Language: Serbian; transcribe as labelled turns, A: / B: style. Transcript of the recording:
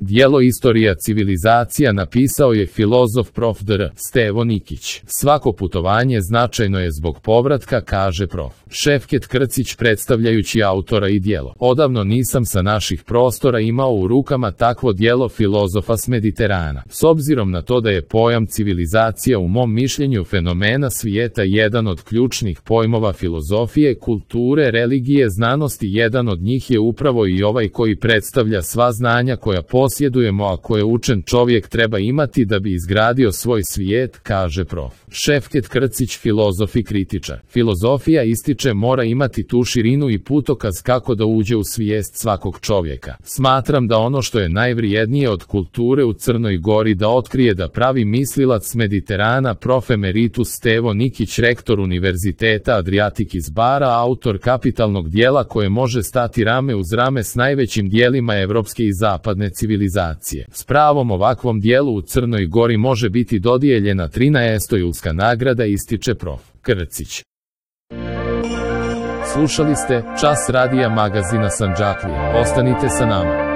A: Dijelo Istorija civilizacija napisao je filozof prof. dr. Stevo Nikić. Svako putovanje značajno je zbog povratka, kaže prof. Šefket Krcić predstavljajući autora i dijelo. Odavno nisam sa naših prostora imao u rukama takvo dijelo filozofa s Mediterana. S obzirom na to da je pojam civilizacija u mom mišljenju fenomena svijeta jedan od ključnih pojmova filozofije, kulture, religije, znanosti, jedan od njih je upravo i ovaj koji predstavlja sva znanja koja posjedujemo, a koje učen čovjek treba imati da bi izgradio svoj svijet, kaže prof. Šefket Krcić, filozof i kritičar. Filozofija, ističe, mora imati tu širinu i putokaz kako da uđe u svijest svakog čovjeka. Smatram da ono što je najvrijednije od kulture u Crnoj Gori da otkrije da pravi mislilac s Mediterana, prof. emeritus Stevo Nikić, rektor Univerziteta Adriatic iz Bara, autor kapitalnog dijela koje može stati rame uz rame s najvećim dijelima evropske i zapadne civilizacije. S pravom ovakvom dijelu u Crnoj Gori može biti dodijeljena 13. Julska nagrada, ističe prof. Krcić. Slušali ste Čas radija magazina Sandžaklije. Ostanite sa nama.